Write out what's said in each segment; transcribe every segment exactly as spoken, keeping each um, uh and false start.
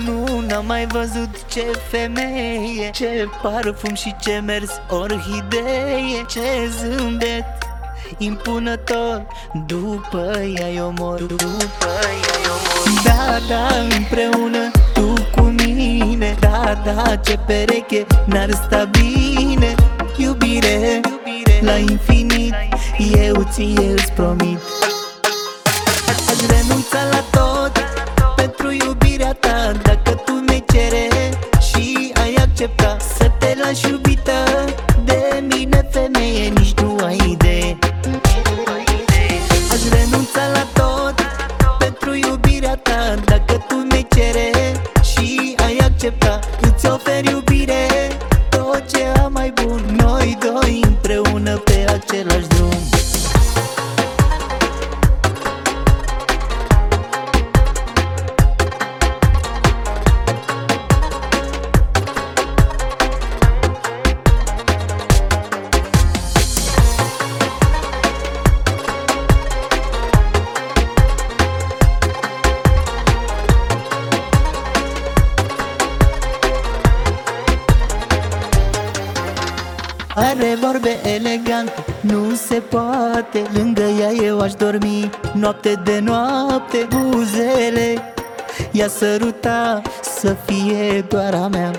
Nu, n-am mai văzut ce femeie, ce parfum și ce mers orhidee, ce zâmbet impunător, după ea eu mor, după ea eu mor. Da, da, împreună tu cu mine, da, da, ce pereche n-ar sta bine. Iubire, la infinit, eu ție îți promit. Aș renunța la tot pentru iubirea ta, dacă tu mi cere și ai accepta să te lași iubită de mine, femeie, nici nu ai idee. Aș renunța la tot pentru iubirea ta, dacă tu mi cere și ai accepta, îți ofer iubire, tot ce am mai bun, noi doi împreună pe același drum. Are vorbe elegante, nu se poate, lângă ea eu aș dormi noapte de noapte. Buzele ea săruta, să fie doar a mea.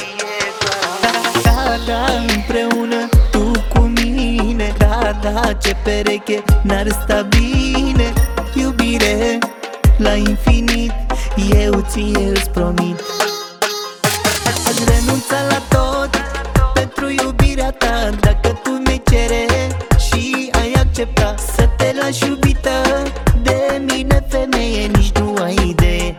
Da, da, împreună tu cu mine, da, da, ce pereche n-ar sta bine. Iubire, la infinit, eu ție îți promit. Aș renunța la tot pentru iubirea ta, dacă tu mi cere și ai accepta să te lași iubită de mine, femeie, nici nu ai idee.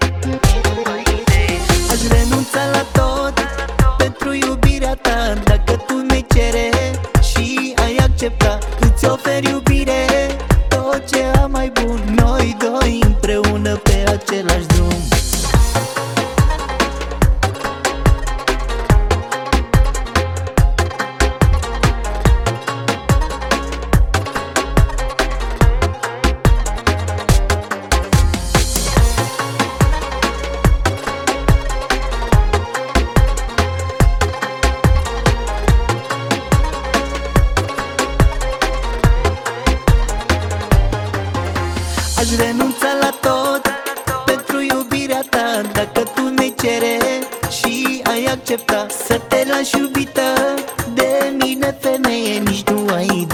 Aș renunța la tot pentru iubirea ta, dacă tu mi cere și ai accepta, îți ofer iubire, tot ce am mai bun, noi doi împreună pe același drum. Aș renunța la tot pentru iubirea ta, dacă tu mi cere și ai accepta să te lași iubită de mine, femeie, nici nu ai